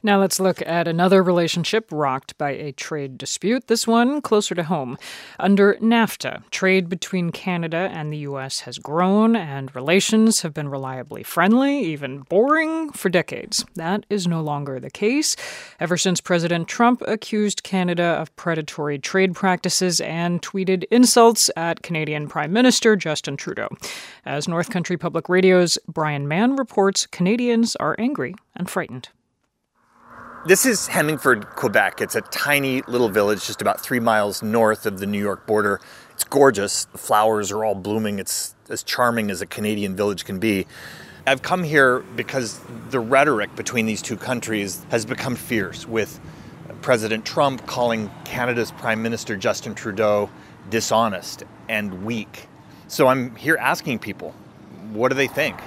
Now let's look at another relationship rocked by a trade dispute, this one closer to home. Under NAFTA, trade between Canada and the U.S. has grown, and relations have been reliably friendly, even boring, for decades. That is no longer the case, ever since President Trump accused Canada of predatory trade practices and tweeted insults at Canadian Prime Minister Justin Trudeau. As North Country Public Radio's Brian Mann reports, Canadians are angry and frightened. This is Hemingford, Quebec. It's a tiny little village just about 3 miles north of the New York border. It's gorgeous. The flowers are all blooming. It's as charming as a Canadian village can be. I've come here because the rhetoric between these two countries has become fierce, with President Trump calling Canada's Prime Minister Justin Trudeau dishonest and weak. So I'm here asking people, what do they think?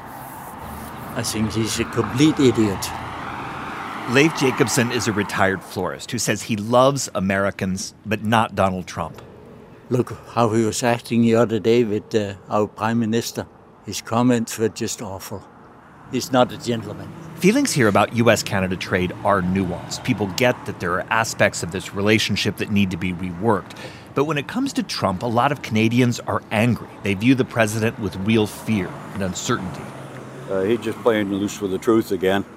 I think he's a complete idiot. Leif Jacobson is a retired florist who says he loves Americans, but not Donald Trump. Look how he was acting the other day with our Prime Minister. His comments were just awful. He's not a gentleman. Feelings here about U.S.-Canada trade are nuanced. People get that there are aspects of this relationship that need to be reworked. But when it comes to Trump, a lot of Canadians are angry. They view the president with real fear and uncertainty. He's just playing loose with the truth again.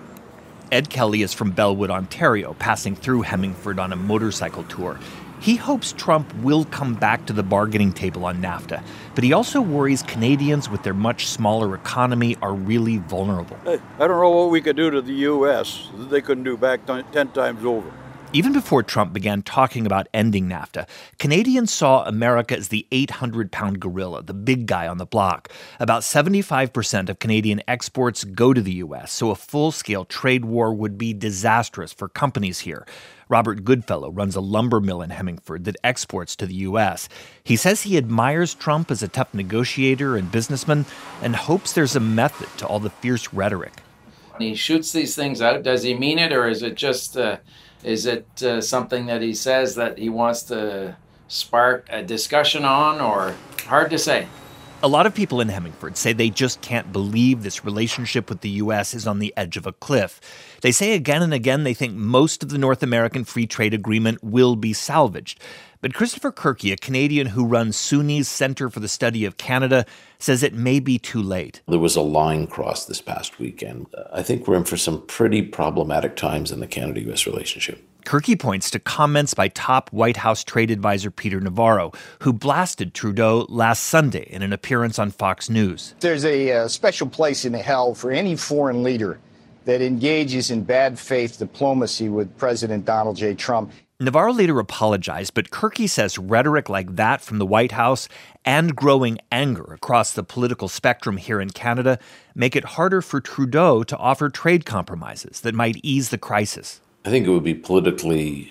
Ed Kelly is from Bellwood, Ontario, passing through Hemingford on a motorcycle tour. He hopes Trump will come back to the bargaining table on NAFTA, but he also worries Canadians with their much smaller economy are really vulnerable. I don't know what we could do to the U.S. that they couldn't do back 10 times over. Even before Trump began talking about ending NAFTA, Canadians saw America as the 800-pound gorilla, the big guy on the block. About 75% of Canadian exports go to the U.S., so a full-scale trade war would be disastrous for companies here. Robert Goodfellow runs a lumber mill in Hemingford that exports to the U.S. He says he admires Trump as a tough negotiator and businessman and hopes there's a method to all the fierce rhetoric. He shoots these things out. Does he mean it, or is it just... Is it something that he says that he wants to spark a discussion on, or hard to say? A lot of people in Hemingford say they just can't believe this relationship with the U.S. is on the edge of a cliff. They say again and again they think most of the North American Free Trade Agreement will be salvaged. But Christopher Kirky, a Canadian who runs SUNY's Centre for the Study of Canada, says it may be too late. There was a line crossed this past weekend. I think we're in for some pretty problematic times in the Canada-U.S. relationship. Kirky points to comments by top White House trade advisor Peter Navarro, who blasted Trudeau last Sunday in an appearance on Fox News. There's a special place in hell for any foreign leader that engages in bad faith diplomacy with President Donald J. Trump. Navarro later apologized, but Kirky says rhetoric like that from the White House and growing anger across the political spectrum here in Canada make it harder for Trudeau to offer trade compromises that might ease the crisis. I think it would be politically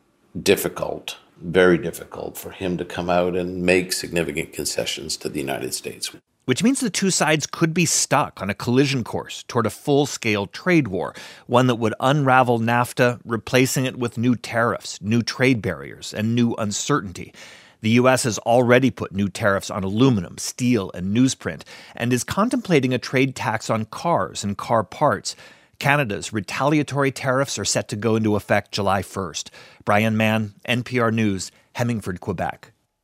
difficult, very difficult, for him to come out and make significant concessions to the United States. Which means the two sides could be stuck on a collision course toward a full-scale trade war, one that would unravel NAFTA, replacing it with new tariffs, new trade barriers, and new uncertainty. The U.S. has already put new tariffs on aluminum, steel, and newsprint, and is contemplating a trade tax on cars and car parts. Canada's retaliatory tariffs are set to go into effect July 1st. Brian Mann, NPR News, Hemingford, Quebec.